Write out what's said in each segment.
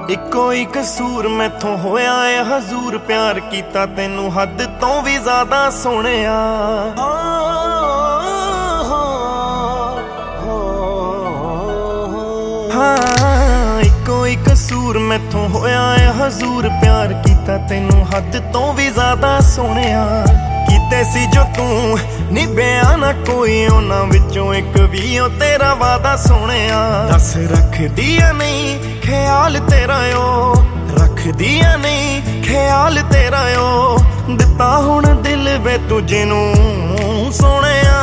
ਇੱਕੋ ਹੀ ਕਸੂਰ ਮੈਥੋਂ ਹੋਇਆ ਏ ਹਜ਼ੂਰ, ਪਿਆਰ ਕੀਤਾ ਤੈਨੂੰ ਹੱਦ ਤੋਂ ਵੀ ਜ਼ਿਆਦਾ ਸੋਹਣਿਆ। ਹਾਂ ਇੱਕੋ ਹੀ ਕਸੂਰ ਮੈਥੋਂ ਹੋਇਆ ਏ ਹਜ਼ੂਰ, ਪਿਆਰ ਕੀਤਾ ਤੈਨੂੰ ਹੱਦ ਤੋਂ ਵੀ ਜ਼ਿਆਦਾ ਸੋਹਣਿਆ। ਕੀਤੇ ਸੀ ਜੋ ਤੂੰ ਨਿਭਿਆ ਨਾ ਕੋਈ, ਉਹਨਾਂ ਵਿੱਚੋਂ ਇੱਕ ਵੀ ਉਹ ਤੇਰਾ ਵਾਦਾ ਸੋਹਣਿਆ। ਦੱਸ ਰੱਖਦੀ ਆ ਨਹੀਂ ਖਿਆਲ ਤੇਰਾ ਓ, ਰੱਖਦੀ ਆ ਨਹੀਂ ਖਿਆਲ ਤੇਰਾ ਓ, ਦਿੱਤਾ ਹੁਣ ਦਿਲ ਵੇ ਤੁਝੇ ਨੂੰ ਸੋਹਣਿਆ।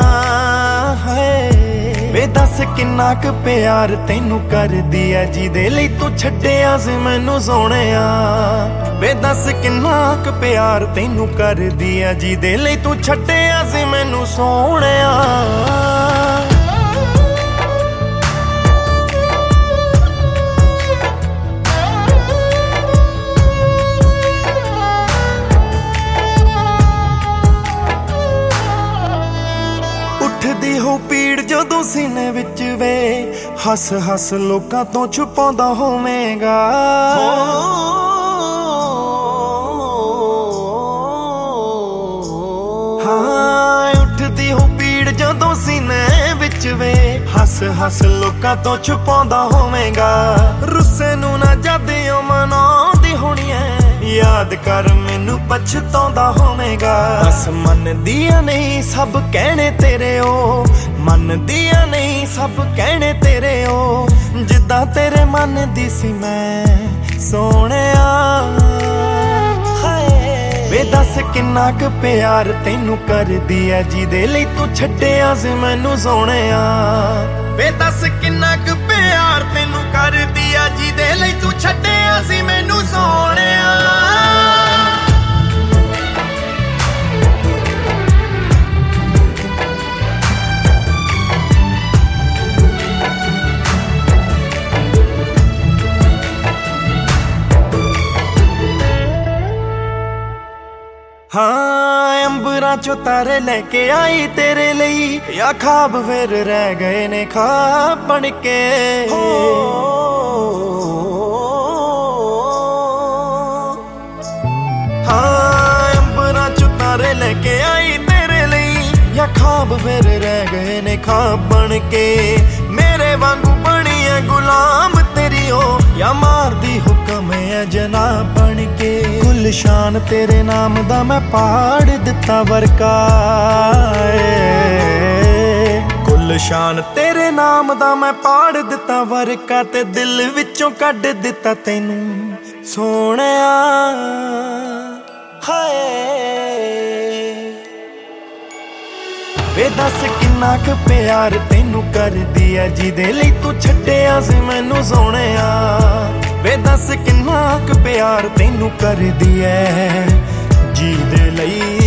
ਵੇ ਦੱਸ ਕਿੰਨਾ ਕੁ ਪਿਆਰ ਤੈਨੂੰ ਕਰਦੀ ਐ, ਜਿਹਦੇ ਲਈ ਤੂੰ ਛੱਡਿਆ ਸੀ ਮੈਨੂੰ ਸੋਹਣਿਆ। ਵੇ ਦੱਸ ਕਿੰਨਾ ਕੁ ਪਿਆਰ ਤੈਨੂੰ ਕਰਦੀ ਐ, ਜਿਹਦੇ ਲਈ ਤੂੰ ਛੱਡਿਆ ਸੀ ਮੈਨੂੰ ਸੋਹਣਿਆ। ਉੱਠਦੀ ਹੋ ਪੀੜ ਜਦੋਂ ਸੀਨੇ ਵਿੱਚ ਵੇ, ਹੱਸ ਹੱਸ ਲੋਕਾਂ ਤੋਂ ਛੁਪਾਉਂਦਾ ਹੋਵੇਂਗਾ। ਹਾਂ ਉੱਠਦੀ ਹੋ ਪੀੜ ਜਦੋਂ ਸੀਨੇ ਵਿੱਚ ਵੇ, ਹੱਸ ਹੱਸ ਲੋਕਾਂ ਤੋਂ ਛੁਪਾਉਂਦਾ ਹੋਵੇਂਗਾ। ਰੁੱਸੇ ਨੂੰ ਨਾ ਜਦ ਓ ਮਨਾਉਂਦੀ ਹੋਣੀ ਐ, ਯਾਦ ਕਰ ਮੈਨੂੰ ਪਛਤਾਉਂਦਾ ਹੋਵੇਂਗਾ। ਬਸ ਮੰਨਦੀਆਂ ਨਹੀਂ ਸਭ ਕਹਿਣੇ ਤੇਰੇ ਓ, ਮੰਨਦੀਆਂ ਨਹੀਂ ਸਭ ਕਹਿਣੇ ਤੇਰੇ ਓ, ਜਿੱਦਾਂ ਤੇਰੇ ਮਨ ਦੀ ਸੀ ਮੈਂ ਸੋਹਣਿਆ। ਵੇ ਦੱਸ ਕਿੰਨਾ ਕੁ ਪਿਆਰ ਤੈਨੂੰ ਕਰਦੀ ਐ, ਜਿਹਦੇ ਲਈ ਤੂੰ ਛੱਡਿਆ ਸੀ ਮੈਨੂੰ ਸੋਹਣਿਆ। ਵੇ ਦੱਸ ਕਿੰਨਾ ਕੁ ਪਿਆਰ ਤੈਨੂੰ ਕਰਦੀ ਐ, ਜਿਹਦੇ ਲਈ ਤੂੰ ਛੱਡਿਆ ਸੀ ਮੈਨੂੰ ਸੋਹਣਿਆ। ਹਾਂ ਅੰਬਰਾਂ ਚੋਂ ਤਾਰੇ ਲੈ ਕੇ ਆਈ ਤੇਰੇ ਲਈ, ਯਾ ਖਾਬ ਫਿਰ ਰਹਿ ਗਏ ਨੇ ਖਾਬ ਬਣ ਕੇ। ਹਾਂ ਅੰਬਰਾਂ ਚੋਂ ਤਾਰੇ ਲੈ ਕੇ ਆਈ ਤੇਰੇ ਲਈ, ਯਾ ਖਾਬ ਫਿਰ ਰਹਿ ਗਏ ਨੇ ਖਾਬ ਬਣ ਕੇ। ਮੇਰੇ ਵਾਂਗੂ ਬਣੀ ਐ ਗੁਲਾਮ ਤੇਰੀ ਓ, ਯਾ ਮਾਰਦੀ ਹੁਕਮ ਐ ਜਨਾਬ ਬਣ ਕੇ। ਗੁਲਸ਼ਾਨ ਤੇਰੇ ਨਾਮ ਦਾ ਮੈਂ ਪਾੜ ਦਿੱਤਾ ਵਰਕਾ, ਗੁਲਸ਼ਾਨ ਤੇਰੇ ਨਾਮ ਦਾ ਮੈਂ ਪਾੜ ਦਿੱਤਾ ਵਰਕਾ, ਤੇ ਦਿਲ ਵਿੱਚੋਂ ਕੱਢ ਦਿੱਤਾ ਤੈਨੂੰ ਸੋਹਣਿਆ। ਵੇ ਦੱਸ ਕਿੰਨਾ ਕੁ ਪਿਆਰ ਤੈਨੂੰ ਕਰਦੀ ਐ, ਜਿਹਦੇ ਲਈ ਤੂੰ ਛੱਡਿਆ ਸੀ ਮੈਨੂੰ ਸੋਹਣਿਆ। ਵੇ ਦੱਸ ਕਿੰਨਾ ਕੁ ਪਿਆਰ ਤੈਨੂੰ ਕਰਦੀ ਐ, ਜਿਹਦੇ ਲਈ